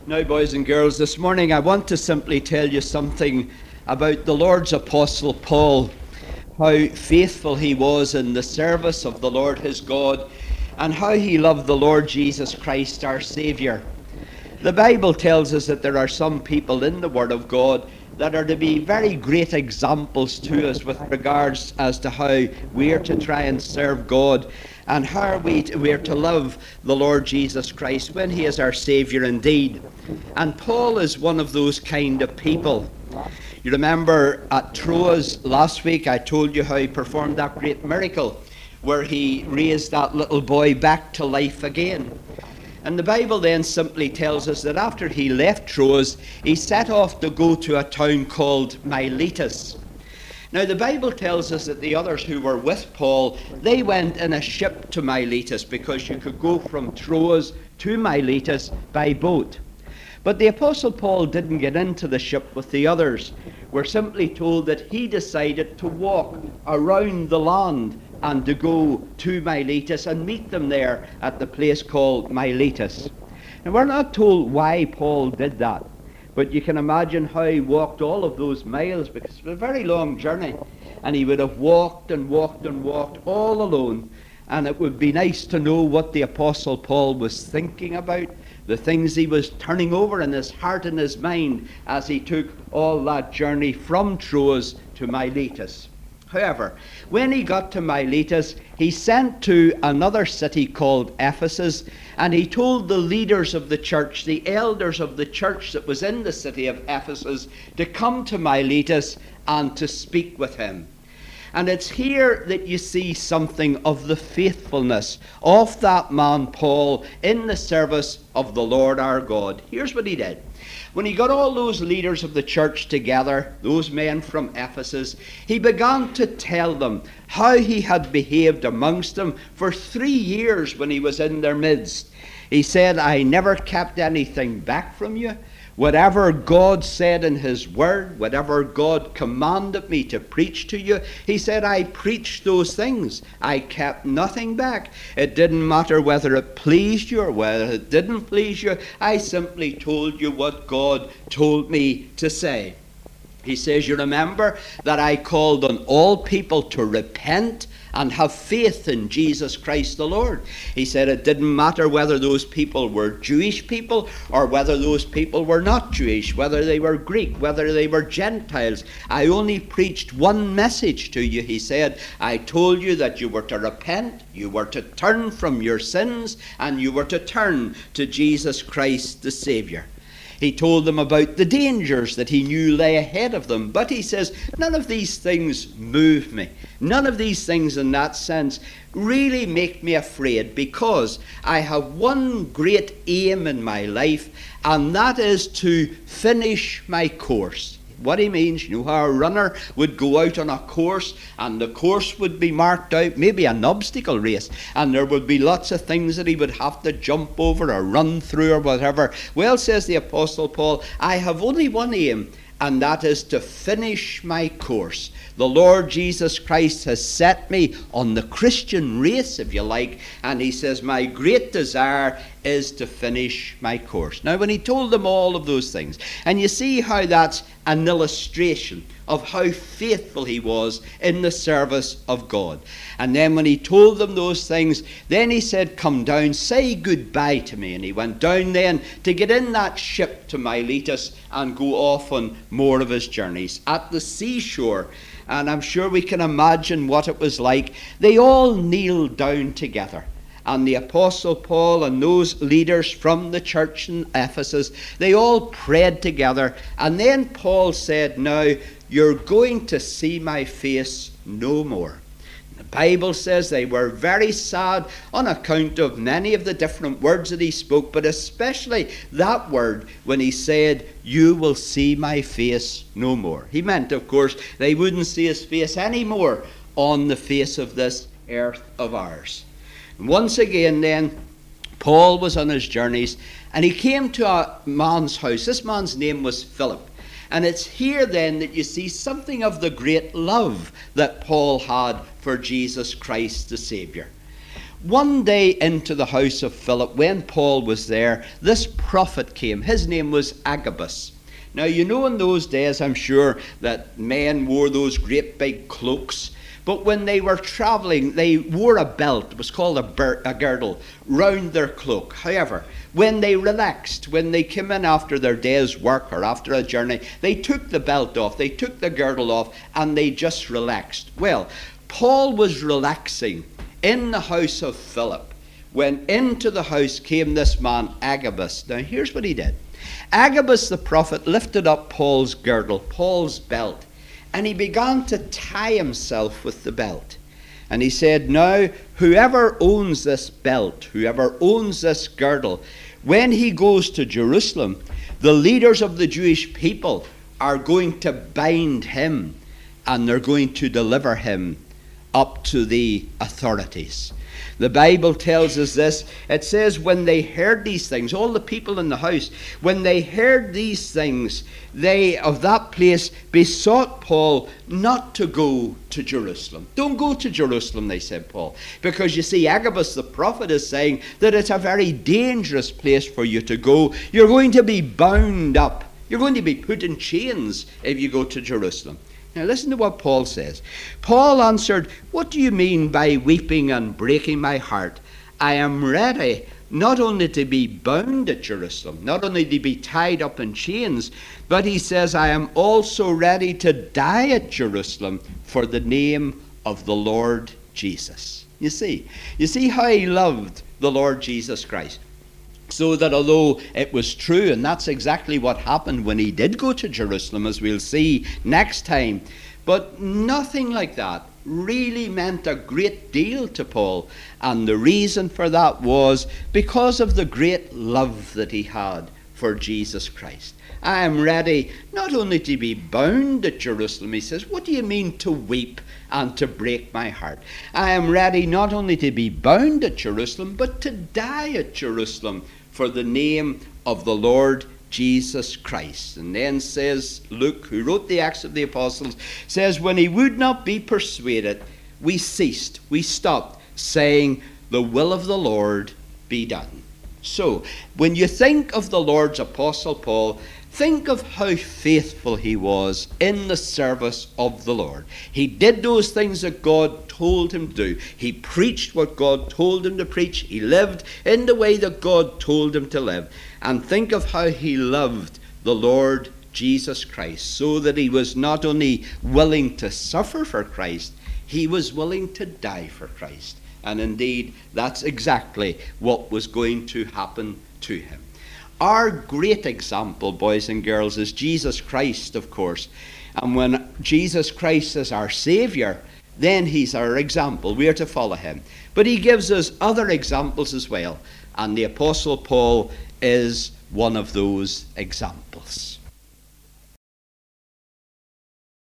Now, boys and girls, this morning I want to simply tell you something about the Lord's Apostle Paul, how faithful he was in the service of the Lord his God, and how he loved the Lord Jesus Christ, our Saviour. The Bible tells us that there are some people in the Word of God that are to be very great examples to us with regards as to how we are to try and serve God and how we are to love the Lord Jesus Christ when he is our Saviour indeed. And Paul is one of those kind of people. You remember at Troas last week I told you how he performed that great miracle where he raised that little boy back to life again. And the Bible then simply tells us that after he left Troas, he set off to go to a town called Miletus. Now the Bible tells us that the others who were with Paul, they went in a ship to Miletus because you could go from Troas to Miletus by boat. But the Apostle Paul didn't get into the ship with the others. We're simply told that he decided to walk around the land and to go to Miletus and meet them there at the place called Miletus. And we're not told why Paul did that, but you can imagine how he walked all of those miles, because it was a very long journey, and he would have walked and walked and walked all alone. And it would be nice to know what the Apostle Paul was thinking about, the things he was turning over in his heart and his mind as he took all that journey from Troas to Miletus. However, when he got to Miletus, he sent to another city called Ephesus, and he told the leaders of the church, the elders of the church that was in the city of Ephesus, to come to Miletus and to speak with him. And it's here that you see something of the faithfulness of that man Paul in the service of the Lord our God. Here's what he did. When he got all those leaders of the church together, those men from Ephesus, he began to tell them how he had behaved amongst them for 3 years when he was in their midst. He said, I never kept anything back from you. Whatever God said in his word, whatever God commanded me to preach to you, he said, I preached those things. I kept nothing back. It didn't matter whether it pleased you or whether it didn't please you. I simply told you what God told me to say. He says, you remember that I called on all people to repent and have faith in Jesus Christ the Lord. He said it didn't matter whether those people were Jewish people or whether those people were not Jewish, whether they were Greek, whether they were Gentiles. I only preached one message to you, he said. I told you that you were to repent, you were to turn from your sins, and you were to turn to Jesus Christ the Saviour. He told them about the dangers that he knew lay ahead of them. But he says, none of these things move me. None of these things in that sense really make me afraid, because I have one great aim in my life, and that is to finish my course. What he means, you know how a runner would go out on a course, and the course would be marked out, maybe an obstacle race, and there would be lots of things that he would have to jump over or run through or whatever. Well, says the Apostle Paul, I have only one aim, and that is to finish my course. The Lord Jesus Christ has set me on the Christian race, if you like, and he says my great desire is to finish my course. Now, when he told them all of those things, and you see how that's an illustration of how faithful he was in the service of God. And then when he told them those things, then he said, come down, say goodbye to me. And he went down then to get in that ship to Miletus and go off on more of his journeys. At the seashore, and I'm sure we can imagine what it was like, they all kneeled down together. And the Apostle Paul and those leaders from the church in Ephesus, they all prayed together. And then Paul said, now you're going to see my face no more. The Bible says they were very sad on account of many of the different words that he spoke, but especially that word when he said, you will see my face no more. He meant, of course, they wouldn't see his face anymore on the face of this earth of ours. Once again then, Paul was on his journeys, and he came to a man's house. This man's name was Philip. And it's here then that you see something of the great love that Paul had for Jesus Christ the Saviour. One day into the house of Philip, when Paul was there, this prophet came. His name was Agabus. Now, you know, in those days, I'm sure that men wore those great big cloaks. But when they were traveling, they wore a belt, it was called a girdle, round their cloak. However, when they relaxed, when they came in after their day's work or after a journey, they took the belt off, they took the girdle off, and they just relaxed. Well, Paul was relaxing in the house of Philip when into the house came this man Agabus. Now, here's what he did. Agabus the prophet lifted up Paul's girdle, Paul's belt, and he began to tie himself with the belt. And he said, now, whoever owns this belt, whoever owns this girdle, when he goes to Jerusalem, the leaders of the Jewish people are going to bind him and they're going to deliver him up to the authorities. The Bible tells us this. It says when they heard these things, all the people in the house, when they heard these things, they of that place besought Paul not to go to Jerusalem. Don't go to Jerusalem, they said, Paul, because you see, Agabus the prophet is saying that it's a very dangerous place for you to go. You're going to be bound up. You're going to be put in chains if you go to Jerusalem. Now listen to what Paul says. Paul answered, what do you mean by weeping and breaking my heart? I am ready not only to be bound at Jerusalem, not only to be tied up in chains, but he says, I am also ready to die at Jerusalem for the name of the Lord Jesus. You see how he loved the Lord Jesus Christ. So that although it was true, and that's exactly what happened when he did go to Jerusalem, as we'll see next time, but nothing like that really meant a great deal to Paul. And the reason for that was because of the great love that he had for Jesus Christ. I am ready not only to be bound at Jerusalem, he says, what do you mean to weep and to break my heart? I am ready not only to be bound at Jerusalem, but to die at Jerusalem for the name of the Lord Jesus Christ. And then says Luke, who wrote the Acts of the Apostles, says, when he would not be persuaded, we stopped, saying, the will of the Lord be done. So, when you think of the Lord's Apostle Paul, think of how faithful he was in the service of the Lord. He did those things that God told him to do. He preached what God told him to preach. He lived in the way that God told him to live. And think of how he loved the Lord Jesus Christ, so that he was not only willing to suffer for Christ, he was willing to die for Christ. And indeed, that's exactly what was going to happen to him. Our great example, boys and girls, is Jesus Christ, of course. And when Jesus Christ is our Savior, then he's our example. We are to follow him. But he gives us other examples as well. And the Apostle Paul is one of those examples.